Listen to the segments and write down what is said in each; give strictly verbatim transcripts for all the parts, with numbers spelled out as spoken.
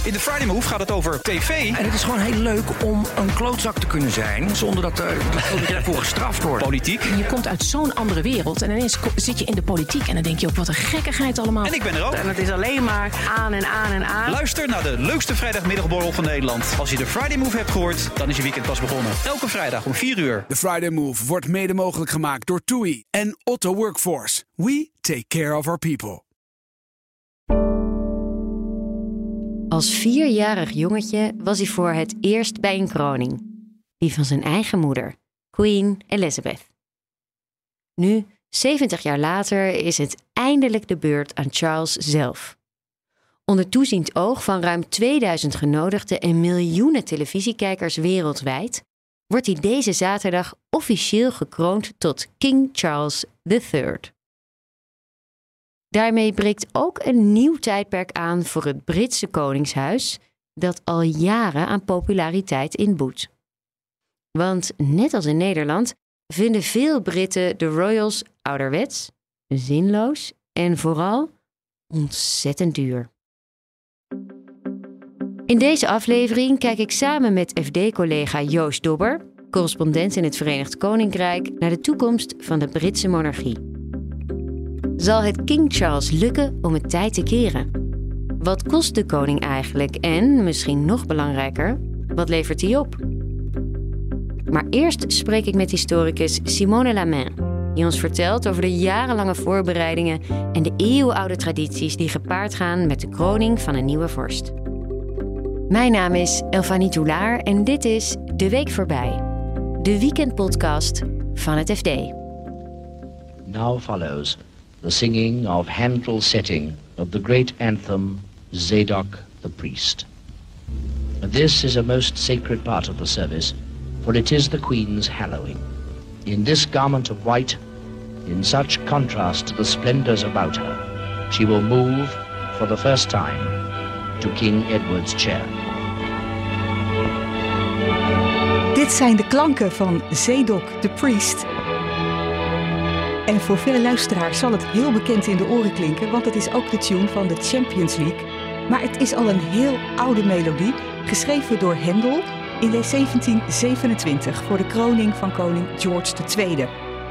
In de Friday Move gaat het over tv. En het is gewoon heel leuk om een klootzak te kunnen zijn, zonder dat, uh, dat je daarvoor gestraft wordt. Politiek. Je komt uit zo'n andere wereld en ineens zit je in de politiek en dan denk je ook, wat een gekkigheid allemaal. En ik ben er ook. En het is alleen maar aan en aan en aan. Luister naar de leukste vrijdagmiddagborrel van Nederland. Als je de Friday Move hebt gehoord, dan is je weekend pas begonnen. Elke vrijdag om vier uur. De Friday Move wordt mede mogelijk gemaakt door T U I en Otto Workforce. We take care of our people. Als vierjarig jongetje was hij voor het eerst bij een kroning. Die van zijn eigen moeder, Queen Elizabeth. Nu, zeventig jaar later, is het eindelijk de beurt aan Charles zelf. Onder toeziend oog van ruim tweeduizend genodigden en miljoenen televisiekijkers wereldwijd wordt hij deze zaterdag officieel gekroond tot King Charles de derde. Daarmee breekt ook een nieuw tijdperk aan voor het Britse koningshuis, dat al jaren aan populariteit inboet. Want net als in Nederland vinden veel Britten de royals ouderwets, zinloos en vooral ontzettend duur. In deze aflevering kijk ik samen met F D-collega Joost Dobber, correspondent in het Verenigd Koninkrijk, naar de toekomst van de Britse monarchie. Zal het King Charles lukken om het tij te keren? Wat kost de koning eigenlijk en, misschien nog belangrijker, wat levert hij op? Maar eerst spreek ik met historicus Simone Lamain, die ons vertelt over de jarenlange voorbereidingen en de eeuwenoude tradities die gepaard gaan met de kroning van een nieuwe vorst. Mijn naam is Elfanie Toulaar en dit is De Week Voorbij, de weekendpodcast van het F D. Now follows the singing of Handel's setting of the great anthem Zadok the Priest. This is a most sacred part of the service, for it is the Queen's hallowing. In this garment of white, in such contrast to the splendors about her, she will move for the first time to King Edward's chair. Dit zijn de klanken van Zadok the Priest. En voor veel luisteraars zal het heel bekend in de oren klinken, want het is ook de tune van de Champions League. Maar het is al een heel oude melodie, geschreven door Handel in zeventien zevenentwintig voor de kroning van koning George de tweede.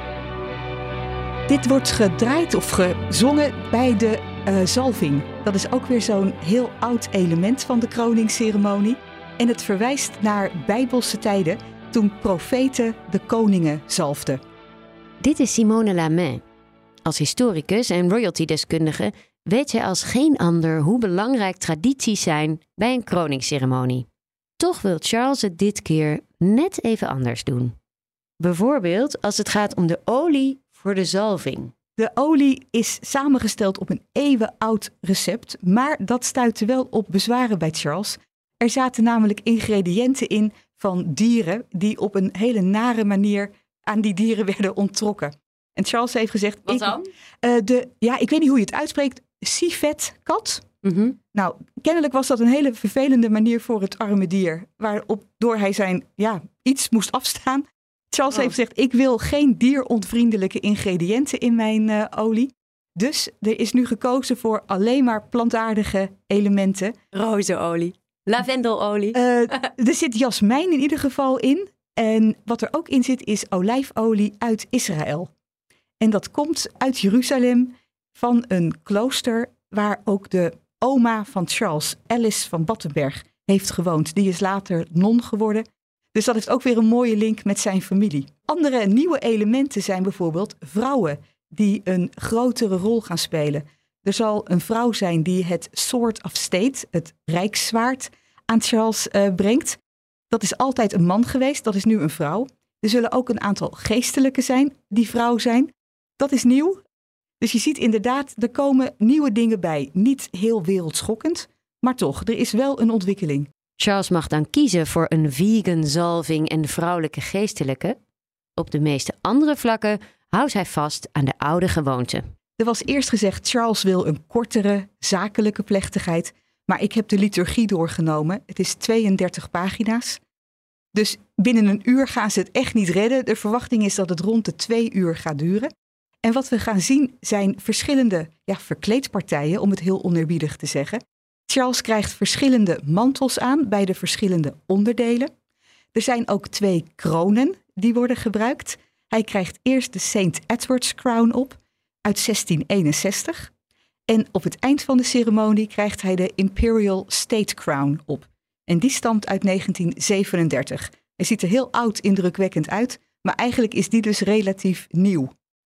Dit wordt gedraaid of gezongen bij de uh, zalving. Dat is ook weer zo'n heel oud element van de kroningsceremonie. En het verwijst naar bijbelse tijden toen profeten de koningen zalfden. Dit is Simone Lamain. Als historicus en royalty-deskundige weet zij als geen ander hoe belangrijk tradities zijn bij een kroningsceremonie. Toch wil Charles het dit keer net even anders doen. Bijvoorbeeld als het gaat om de olie voor de zalving. De olie is samengesteld op een eeuwenoud recept, maar dat stuitte wel op bezwaren bij Charles. Er zaten namelijk ingrediënten in van dieren die op een hele nare manier aan die dieren werden onttrokken. En Charles heeft gezegd... Wat ik, dan? Uh, de, ja, ik weet niet hoe je het uitspreekt. Civet-kat. Mm-hmm. Nou, kennelijk was dat een hele vervelende manier voor het arme dier. Waarop door hij zijn ja, iets moest afstaan. Charles oh. heeft gezegd, ik wil geen dieronvriendelijke ingrediënten in mijn uh, olie. Dus er is nu gekozen voor alleen maar plantaardige elementen. Rozenolie. Lavendelolie. Uh, er zit jasmijn in ieder geval in. En wat er ook in zit is olijfolie uit Israël. En dat komt uit Jeruzalem van een klooster waar ook de oma van Charles, Alice van Battenberg, heeft gewoond. Die is later non geworden. Dus dat heeft ook weer een mooie link met zijn familie. Andere nieuwe elementen zijn bijvoorbeeld vrouwen die een grotere rol gaan spelen. Er zal een vrouw zijn die het Sword of State, het rijkszwaard, aan Charles uh, brengt. Dat is altijd een man geweest, dat is nu een vrouw. Er zullen ook een aantal geestelijken zijn die vrouw zijn. Dat is nieuw. Dus je ziet inderdaad, er komen nieuwe dingen bij. Niet heel wereldschokkend, maar toch, er is wel een ontwikkeling. Charles mag dan kiezen voor een vegan zalving en vrouwelijke geestelijke. Op de meeste andere vlakken houdt hij vast aan de oude gewoonte. Er was eerst gezegd, Charles wil een kortere, zakelijke plechtigheid. Maar ik heb de liturgie doorgenomen. Het is tweeëndertig pagina's. Dus binnen een uur gaan ze het echt niet redden. De verwachting is dat het rond de twee uur gaat duren. En wat we gaan zien zijn verschillende ja, verkleedpartijen, om het heel oneerbiedig te zeggen. Charles krijgt verschillende mantels aan bij de verschillende onderdelen. Er zijn ook twee kronen die worden gebruikt. Hij krijgt eerst de Saint Edward's Crown op uit zestien eenenzestig. En op het eind van de ceremonie krijgt hij de Imperial State Crown op. En die stamt uit negentien zevenendertig. Hij ziet er heel oud indrukwekkend uit, maar eigenlijk is die dus relatief nieuw.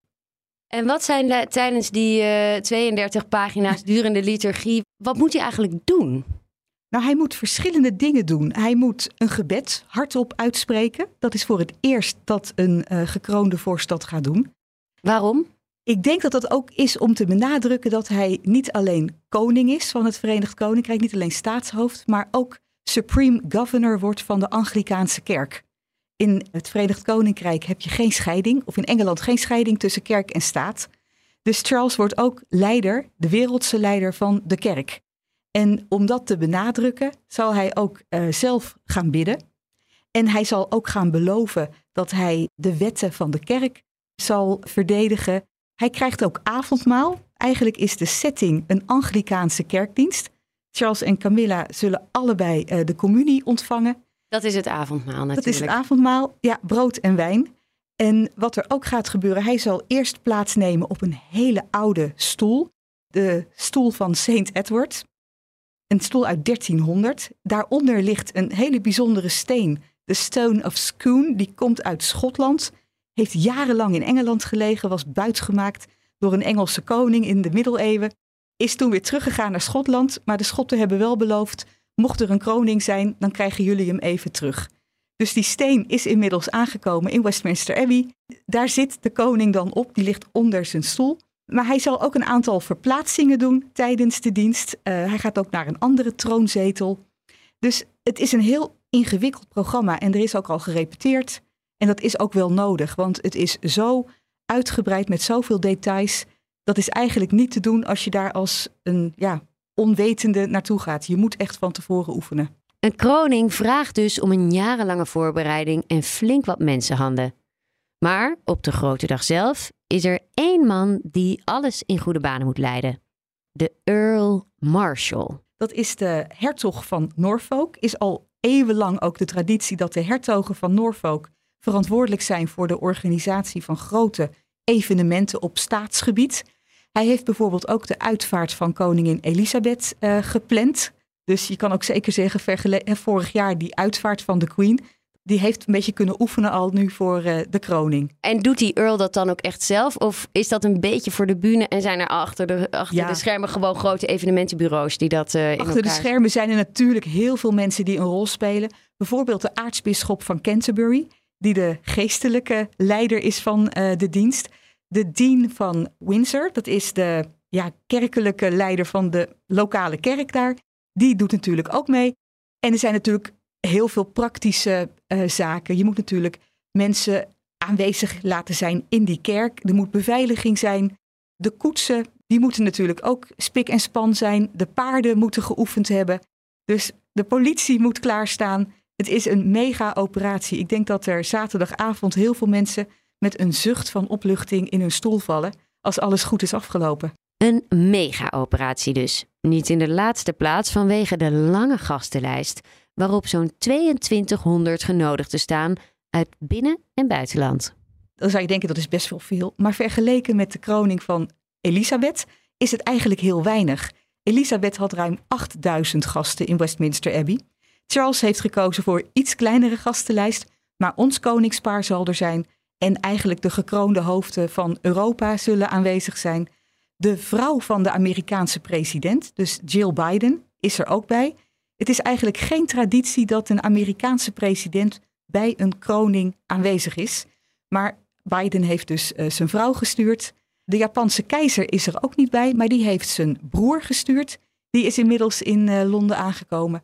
En wat zijn de, tijdens die uh, tweeëndertig pagina's durende liturgie, wat moet hij eigenlijk doen? Nou, hij moet verschillende dingen doen. Hij moet een gebed hardop uitspreken. Dat is voor het eerst dat een uh, gekroonde vorst dat gaat doen. Waarom? Ik denk dat dat ook is om te benadrukken dat hij niet alleen koning is van het Verenigd Koninkrijk, niet alleen staatshoofd, maar ook Supreme Governor wordt van de Anglikaanse kerk. In het Verenigd Koninkrijk heb je geen scheiding, of in Engeland geen scheiding tussen kerk en staat. Dus Charles wordt ook leider, de wereldse leider van de kerk. En om dat te benadrukken zal hij ook uh, zelf gaan bidden. En hij zal ook gaan beloven dat hij de wetten van de kerk zal verdedigen. Hij krijgt ook avondmaal. Eigenlijk is de setting een Anglikaanse kerkdienst. Charles en Camilla zullen allebei uh, de communie ontvangen. Dat is het avondmaal natuurlijk. Dat is het avondmaal, ja, brood en wijn. En wat er ook gaat gebeuren, hij zal eerst plaatsnemen op een hele oude stoel. De stoel van Saint Edward. Een stoel uit dertienhonderd. Daaronder ligt een hele bijzondere steen. De Stone of Scone, die komt uit Schotland. Heeft jarenlang in Engeland gelegen, was buitgemaakt door een Engelse koning in de middeleeuwen. Is toen weer teruggegaan naar Schotland, maar de Schotten hebben wel beloofd, mocht er een koning zijn, dan krijgen jullie hem even terug. Dus die steen is inmiddels aangekomen in Westminster Abbey. Daar zit de koning dan op, die ligt onder zijn stoel. Maar hij zal ook een aantal verplaatsingen doen tijdens de dienst. Uh, hij gaat ook naar een andere troonzetel. Dus het is een heel ingewikkeld programma en er is ook al gerepeteerd. En dat is ook wel nodig, want het is zo uitgebreid met zoveel details. Dat is eigenlijk niet te doen als je daar als een ja, onwetende naartoe gaat. Je moet echt van tevoren oefenen. Een kroning vraagt dus om een jarenlange voorbereiding en flink wat mensenhanden. Maar op de grote dag zelf is er één man die alles in goede banen moet leiden. De Earl Marshall. Dat is de hertog van Norfolk. Is al eeuwenlang ook de traditie dat de hertogen van Norfolk verantwoordelijk zijn voor de organisatie van grote evenementen op staatsgebied. Hij heeft bijvoorbeeld ook de uitvaart van koningin Elisabeth uh, gepland. Dus je kan ook zeker zeggen, vergele- vorig jaar die uitvaart van de Queen, die heeft een beetje kunnen oefenen al nu voor uh, de kroning. En doet die Earl dat dan ook echt zelf? Of is dat een beetje voor de bühne en zijn er achter de, achter ja. de schermen gewoon grote evenementenbureaus die dat uh, in Achter de schermen zijn er natuurlijk heel veel mensen die een rol spelen. Bijvoorbeeld de aartsbisschop van Canterbury, die de geestelijke leider is van uh, de dienst. De dean van Windsor, dat is de ja, kerkelijke leider van de lokale kerk daar. Die doet natuurlijk ook mee. En er zijn natuurlijk heel veel praktische uh, zaken. Je moet natuurlijk mensen aanwezig laten zijn in die kerk. Er moet beveiliging zijn. De koetsen, die moeten natuurlijk ook spik en span zijn. De paarden moeten geoefend hebben. Dus de politie moet klaarstaan. Het is een mega-operatie. Ik denk dat er zaterdagavond heel veel mensen met een zucht van opluchting in hun stoel vallen als alles goed is afgelopen. Een mega-operatie dus. Niet in de laatste plaats vanwege de lange gastenlijst, waarop zo'n tweeëntwintighonderd genodigden staan uit binnen- en buitenland. Dan zou je denken dat is best wel veel, maar vergeleken met de kroning van Elisabeth is het eigenlijk heel weinig. Elisabeth had ruim achtduizend gasten in Westminster Abbey. Charles heeft gekozen voor iets kleinere gastenlijst, maar ons koningspaar zal er zijn en eigenlijk de gekroonde hoofden van Europa zullen aanwezig zijn. De vrouw van de Amerikaanse president, dus Jill Biden, is er ook bij. Het is eigenlijk geen traditie dat een Amerikaanse president bij een kroning aanwezig is. Maar Biden heeft dus uh, zijn vrouw gestuurd. De Japanse keizer is er ook niet bij, maar die heeft zijn broer gestuurd. Die is inmiddels in uh, Londen aangekomen.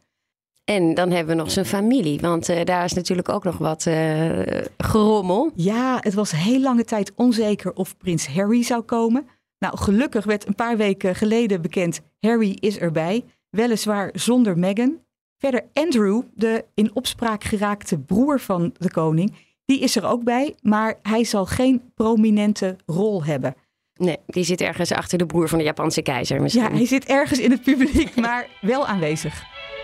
En dan hebben we nog zijn familie, want uh, daar is natuurlijk ook nog wat uh, gerommel. Ja, het was heel lange tijd onzeker of prins Harry zou komen. Nou, gelukkig werd een paar weken geleden bekend, Harry is erbij. Weliswaar zonder Meghan. Verder Andrew, de in opspraak geraakte broer van de koning, die is er ook bij, maar hij zal geen prominente rol hebben. Nee, die zit ergens achter de broer van de Japanse keizer misschien. Ja, hij zit ergens in het publiek, maar wel aanwezig.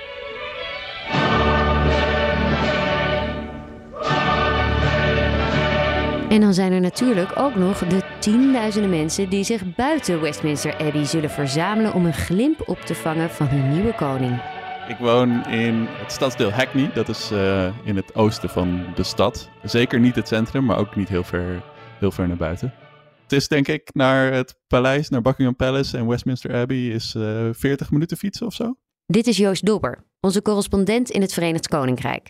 En dan zijn er natuurlijk ook nog de tienduizenden mensen die zich buiten Westminster Abbey zullen verzamelen om een glimp op te vangen van hun nieuwe koning. Ik woon in het stadsdeel Hackney, dat is uh, in het oosten van de stad. Zeker niet het centrum, maar ook niet heel ver, heel ver naar buiten. Het is denk ik naar het paleis, naar Buckingham Palace en Westminster Abbey is uh, veertig minuten fietsen of zo. Dit is Joost Dobber, onze correspondent in het Verenigd Koninkrijk.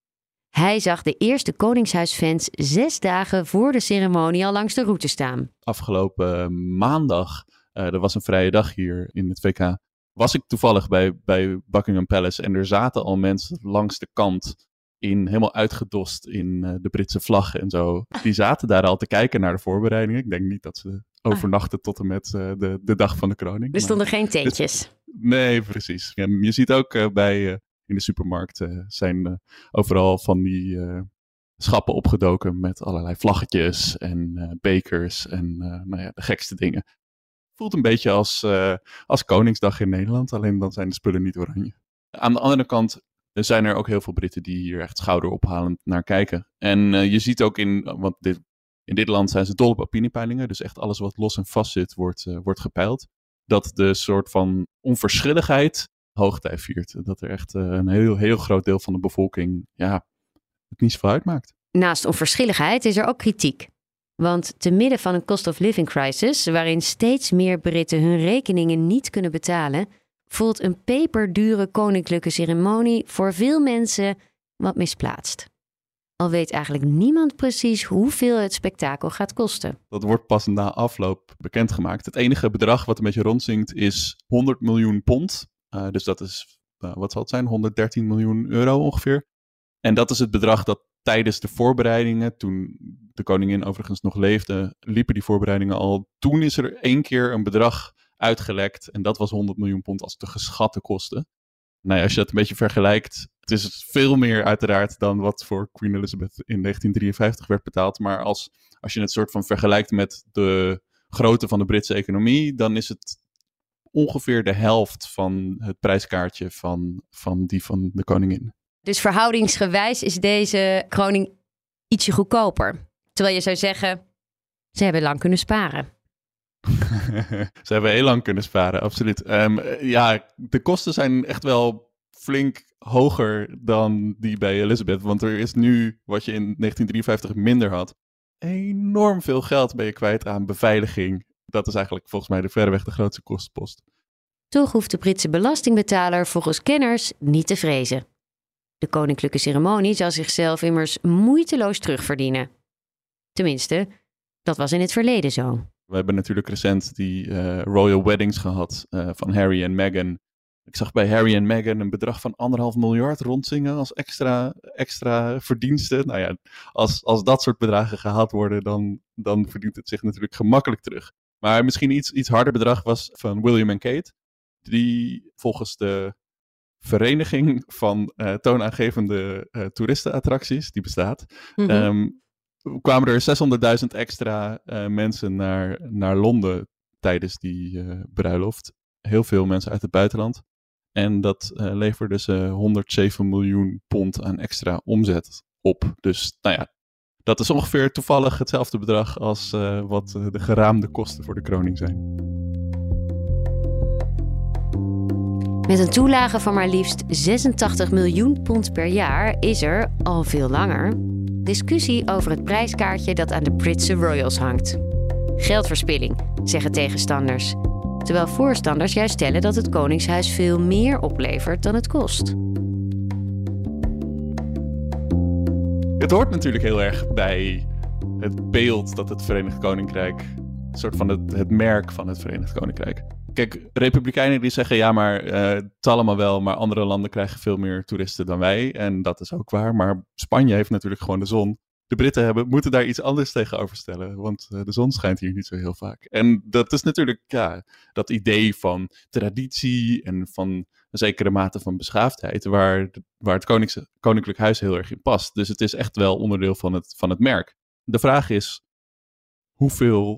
Hij zag de eerste Koningshuisfans zes dagen voor de ceremonie al langs de route staan. Afgelopen maandag, uh, er was een vrije dag hier in het V K, was ik toevallig bij, bij Buckingham Palace en er zaten al mensen langs de kant in helemaal uitgedost in uh, de Britse vlag en zo. Die zaten daar al te kijken naar de voorbereidingen. Ik denk niet dat ze overnachten tot en met uh, de, de dag van de kroning. Er stonden maar, geen tentjes. Dus, nee, precies. En je ziet ook uh, bij uh, in de supermarkt uh, zijn uh, overal van die uh, schappen opgedoken met allerlei vlaggetjes en uh, bekers en uh, nou ja, de gekste dingen. Voelt een beetje als, uh, als Koningsdag in Nederland, alleen dan zijn de spullen niet oranje. Aan de andere kant er zijn er ook heel veel Britten die hier echt schouderophalend naar kijken. En uh, je ziet ook in, want dit, in dit land zijn ze dol op opiniepeilingen, dus echt alles wat los en vast zit wordt, uh, wordt gepeild. Dat de soort van onverschilligheid hoogtij viert. Dat er echt uh, een heel, heel groot deel van de bevolking ja, het niet zoveel uitmaakt. Naast onverschilligheid is er ook kritiek. Want te midden van een cost of living crisis, waarin steeds meer Britten hun rekeningen niet kunnen betalen, voelt een peperdure koninklijke ceremonie voor veel mensen wat misplaatst. Al weet eigenlijk niemand precies hoeveel het spektakel gaat kosten. Dat wordt pas na afloop bekendgemaakt. Het enige bedrag wat een beetje rondzinkt is honderd miljoen pond. Uh, dus dat is, uh, wat zal het zijn, honderddertien miljoen euro ongeveer. En dat is het bedrag dat tijdens de voorbereidingen, toen de koningin overigens nog leefde, liepen die voorbereidingen al. Toen is er één keer een bedrag uitgelekt en dat was honderd miljoen pond als de geschatte kosten. Nou ja, als je dat een beetje vergelijkt, het is veel meer uiteraard dan wat voor Queen Elizabeth in negentien drieënvijftig werd betaald. Maar als, als je het soort van vergelijkt met de grootte van de Britse economie, dan is het ongeveer de helft van het prijskaartje van, van die van de koningin. Dus verhoudingsgewijs is deze kroning ietsje goedkoper. Terwijl je zou zeggen, ze hebben lang kunnen sparen. Ze hebben heel lang kunnen sparen, absoluut. Um, ja, de kosten zijn echt wel flink hoger dan die bij Elizabeth. Want er is nu, wat je in negentien drieënvijftig minder had, enorm veel geld ben je kwijt aan beveiliging. Dat is eigenlijk volgens mij de verreweg de grootste kostenpost. Toch hoeft de Britse belastingbetaler volgens kenners niet te vrezen. De koninklijke ceremonie zal zichzelf immers moeiteloos terugverdienen. Tenminste, dat was in het verleden zo. We hebben natuurlijk recent die uh, royal weddings gehad uh, van Harry en Meghan. Ik zag bij Harry en Meghan een bedrag van anderhalf miljard rondzingen als extra, extra verdiensten. Nou ja, als, als dat soort bedragen gehaald worden, dan, dan verdient het zich natuurlijk gemakkelijk terug. Maar misschien iets, iets harder bedrag was van William en Kate. Die volgens de vereniging van uh, toonaangevende uh, toeristenattracties, die bestaat, mm-hmm. um, kwamen er zeshonderdduizend extra uh, mensen naar, naar Londen tijdens die uh, bruiloft. Heel veel mensen uit het buitenland. En dat uh, leverde ze honderdzeven miljoen pond aan extra omzet op. Dus nou ja, dat is ongeveer toevallig hetzelfde bedrag als uh, wat uh, de geraamde kosten voor de kroning zijn. Met een toelage van maar liefst zesentachtig miljoen pond per jaar is er, al veel langer, discussie over het prijskaartje dat aan de Britse royals hangt. Geldverspilling, zeggen tegenstanders. Terwijl voorstanders juist stellen dat het Koningshuis veel meer oplevert dan het kost. Het hoort natuurlijk heel erg bij het beeld dat het Verenigd Koninkrijk, een soort van het, het merk van het Verenigd Koninkrijk. Kijk, republikeinen die zeggen ja, maar uh, het allemaal wel, maar andere landen krijgen veel meer toeristen dan wij. En dat is ook waar, maar Spanje heeft natuurlijk gewoon de zon. De Britten hebben, moeten daar iets anders tegenover stellen, want uh, de zon schijnt hier niet zo heel vaak. En dat is natuurlijk, ja, dat idee van traditie en van een zekere mate van beschaafdheid, waar, waar het Konink's, Koninklijk Huis heel erg in past. Dus het is echt wel onderdeel van het, van het merk. De vraag is, hoeveel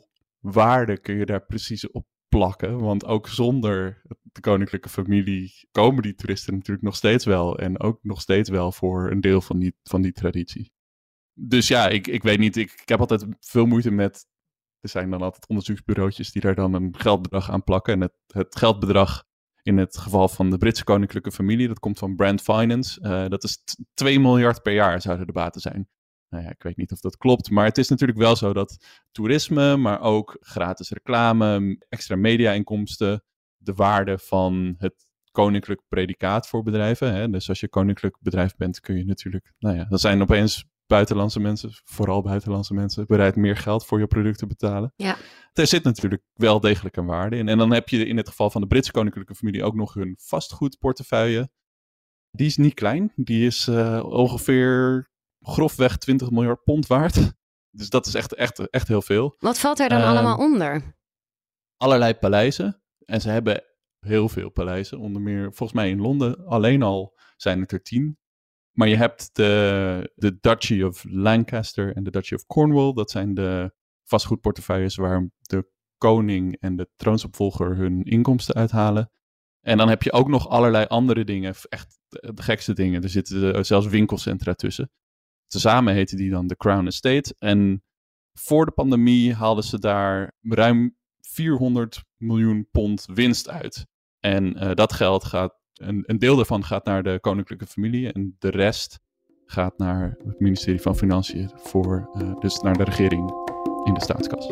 waarde kun je daar precies op plakken. Want ook zonder de koninklijke familie komen die toeristen natuurlijk nog steeds wel. En ook nog steeds wel voor een deel van die, van die traditie. Dus ja, ik, ik weet niet. Ik, ik heb altijd veel moeite met... Er zijn dan altijd onderzoeksbureautjes die daar dan een geldbedrag aan plakken. En het, het geldbedrag in het geval van de Britse koninklijke familie, dat komt van Brand Finance. Uh, dat is t- twee miljard per jaar zouden de baten zijn. Nou ja, ik weet niet of dat klopt. Maar het is natuurlijk wel zo dat toerisme, maar ook gratis reclame, extra media-inkomsten, de waarde van het koninklijk predicaat voor bedrijven. Hè? Dus als je koninklijk bedrijf bent, kun je natuurlijk... Nou ja, dan zijn opeens buitenlandse mensen, vooral buitenlandse mensen, bereid meer geld voor je product te betalen. Ja. Er zit natuurlijk wel degelijk een waarde in. En dan heb je in het geval van de Britse koninklijke familie ook nog hun vastgoedportefeuille. Die is niet klein. Die is uh, ongeveer grofweg twintig miljard pond waard. Dus dat is echt, echt, echt heel veel. Wat valt er dan uh, allemaal onder? Allerlei paleizen. En ze hebben heel veel paleizen. Onder meer, volgens mij in Londen alleen al zijn het er tien. Maar je hebt de, de Duchy of Lancaster en de Duchy of Cornwall. Dat zijn de vastgoedportefeuilles waar de koning en de troonsopvolger hun inkomsten uithalen. En dan heb je ook nog allerlei andere dingen, echt de gekste dingen. Er zitten zelfs winkelcentra tussen. Tezamen heten die dan de Crown Estate. En voor de pandemie haalden ze daar ruim vierhonderd miljoen pond winst uit. En uh, dat geld gaat, een, een deel daarvan gaat naar de koninklijke familie en de rest gaat naar het ministerie van Financiën, voor, uh, dus naar de regering in de staatskas.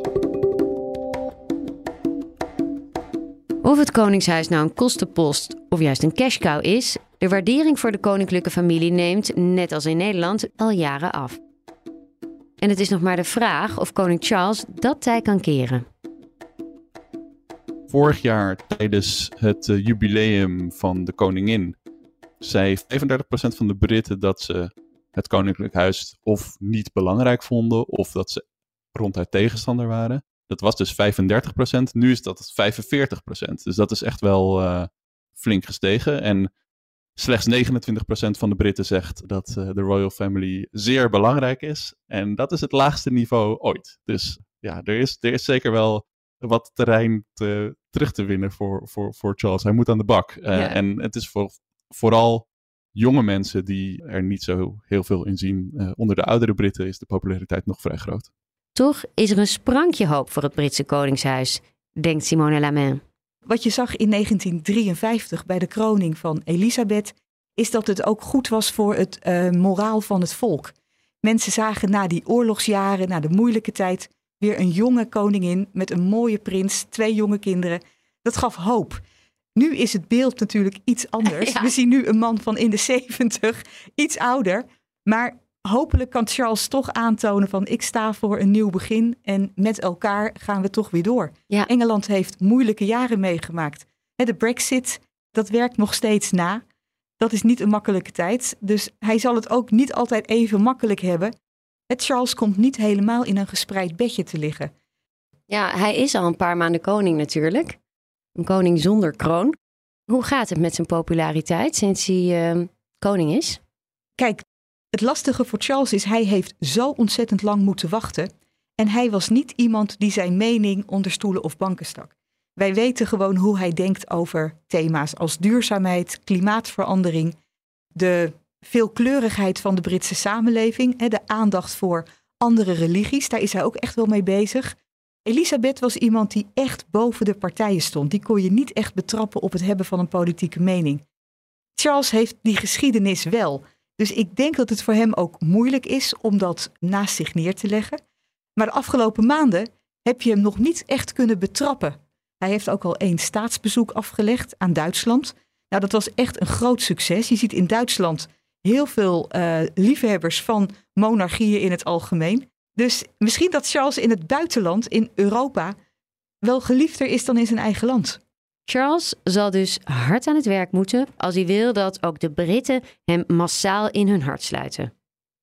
Of het Koningshuis nou een kostenpost of juist een cash cow is, de waardering voor de koninklijke familie neemt, net als in Nederland, al jaren af. En het is nog maar de vraag of koning Charles dat tij kan keren. Vorig jaar tijdens het uh, jubileum van de koningin zei vijfendertig procent van de Britten dat ze het koninklijk huis of niet belangrijk vonden of dat ze ronduit tegenstander waren. Dat was dus vijfendertig procent, nu is dat vijfenveertig procent. Dus dat is echt wel uh, flink gestegen. En slechts negenentwintig procent van de Britten zegt dat uh, de Royal Family zeer belangrijk is. En dat is het laagste niveau ooit. Dus ja, er is, er is zeker wel wat terrein te, terug te winnen voor, voor, voor Charles. Hij moet aan de bak. Uh, ja. En het is voor, vooral jonge mensen die er niet zo heel veel in zien. Uh, onder de oudere Britten is de populariteit nog vrij groot. Toch is er een sprankje hoop voor het Britse Koningshuis, denkt Simone Lamine. Wat je zag in negentien drieënvijftig bij de kroning van Elisabeth, is dat het ook goed was voor het uh, moraal van het volk. Mensen zagen na die oorlogsjaren, na de moeilijke tijd, weer een jonge koningin met een mooie prins, twee jonge kinderen. Dat gaf hoop. Nu is het beeld natuurlijk iets anders. Ja. We zien nu een man van in de zeventig, iets ouder. Maar hopelijk kan Charles toch aantonen van ik sta voor een nieuw begin en met elkaar gaan we toch weer door. Ja. Engeland heeft moeilijke jaren meegemaakt. De Brexit, dat werkt nog steeds na. Dat is niet een makkelijke tijd. Dus hij zal het ook niet altijd even makkelijk hebben. Het Charles komt niet helemaal in een gespreid bedje te liggen. Ja, hij is al een paar maanden koning natuurlijk. Een koning zonder kroon. Hoe gaat het met zijn populariteit sinds hij uh, koning is? Kijk, het lastige voor Charles is, hij heeft zo ontzettend lang moeten wachten. En hij was niet iemand die zijn mening onder stoelen of banken stak. Wij weten gewoon hoe hij denkt over thema's als duurzaamheid, klimaatverandering, de veelkleurigheid van de Britse samenleving, de aandacht voor andere religies. Daar is hij ook echt wel mee bezig. Elisabeth was iemand die echt boven de partijen stond. Die kon je niet echt betrappen op het hebben van een politieke mening. Charles heeft die geschiedenis wel. Dus ik denk dat het voor hem ook moeilijk is om dat naast zich neer te leggen. Maar de afgelopen maanden heb je hem nog niet echt kunnen betrappen. Hij heeft ook al één staatsbezoek afgelegd aan Duitsland. Nou, dat was echt een groot succes. Je ziet in Duitsland heel veel uh, liefhebbers van monarchieën in het algemeen. Dus misschien dat Charles in het buitenland, in Europa, wel geliefder is dan in zijn eigen land. Charles zal dus hard aan het werk moeten als hij wil dat ook de Britten hem massaal in hun hart sluiten.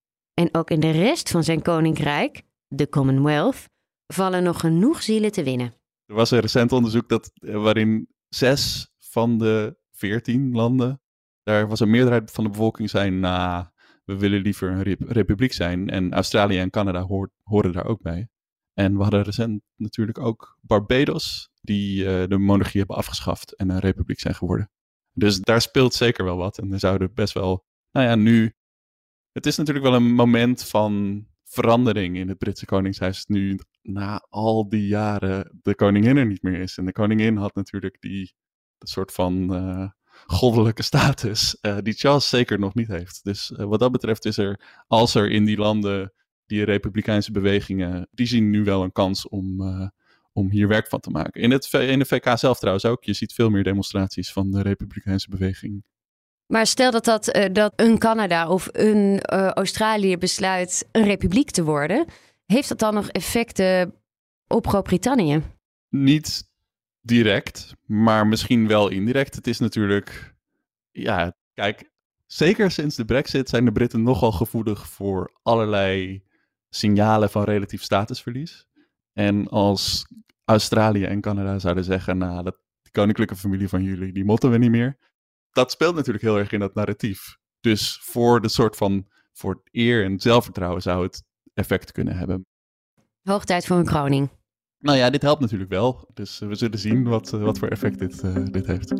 En ook in de rest van zijn koninkrijk, de Commonwealth, vallen nog genoeg zielen te winnen. Er was een recent onderzoek dat, waarin zes van de veertien landen, daar was een meerderheid van de bevolking zijn, nou, we willen liever een rep- republiek zijn. En Australië en Canada hoort, horen daar ook bij. En we hadden recent natuurlijk ook Barbados, die uh, de monarchie hebben afgeschaft en een republiek zijn geworden. Dus daar speelt zeker wel wat. En er zouden best wel, nou ja, nu... Het is natuurlijk wel een moment van verandering in het Britse Koningshuis. Nu, na al die jaren, de koningin er niet meer is. En de koningin had natuurlijk die, dat soort van uh, goddelijke status, uh, die Charles zeker nog niet heeft. Dus uh, wat dat betreft is er, als er in die landen, die republikeinse bewegingen, die zien nu wel een kans om... Uh, om hier werk van te maken. In, het, in de V K zelf trouwens ook. Je ziet veel meer demonstraties van de republikeinse beweging. Maar stel dat, dat, uh, dat een Canada of een uh, Australië besluit een republiek te worden. Heeft dat dan nog effecten op Groot-Brittannië? Niet direct, maar misschien wel indirect. Het is natuurlijk... Ja, kijk, zeker sinds de Brexit zijn de Britten nogal gevoelig voor allerlei signalen van relatief statusverlies. En als Australië en Canada zouden zeggen, nou, dat, die koninklijke familie van jullie, die motten we niet meer. Dat speelt natuurlijk heel erg in dat narratief. Dus voor de soort van, voor het eer en zelfvertrouwen zou het effect kunnen hebben. Hoog tijd voor een kroning. Nou ja, dit helpt natuurlijk wel. Dus we zullen zien wat, wat voor effect dit, uh, dit heeft.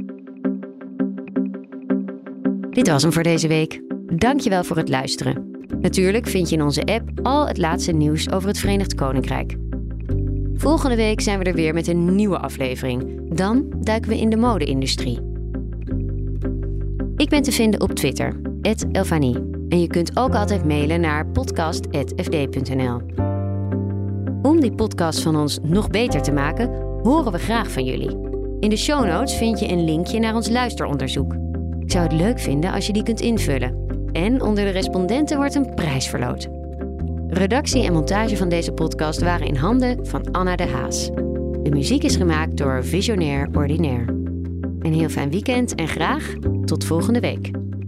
Dit was hem voor deze week. Dankjewel voor het luisteren. Natuurlijk vind je in onze app al het laatste nieuws over het Verenigd Koninkrijk. Volgende week zijn we er weer met een nieuwe aflevering. Dan duiken we in de mode-industrie. Ik ben te vinden op Twitter, at Elfanie. En je kunt ook altijd mailen naar podcast at f d punt n l. Om die podcast van ons nog beter te maken, horen we graag van jullie. In de show notes vind je een linkje naar ons luisteronderzoek. Ik zou het leuk vinden als je die kunt invullen. En onder de respondenten wordt een prijs verloot. Redactie en montage van deze podcast waren in handen van Anna de Haas. De muziek is gemaakt door Visionair Ordinaire. Een heel fijn weekend en graag tot volgende week.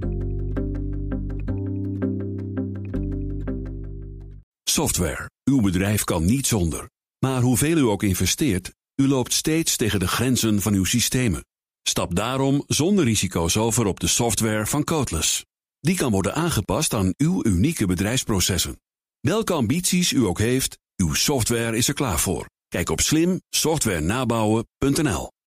Software. Uw bedrijf kan niet zonder. Maar hoeveel u ook investeert, u loopt steeds tegen de grenzen van uw systemen. Stap daarom zonder risico's over op de software van Codeless. Die kan worden aangepast aan uw unieke bedrijfsprocessen. Welke ambities u ook heeft, uw software is er klaar voor. Kijk op slim software nabouwen punt n l.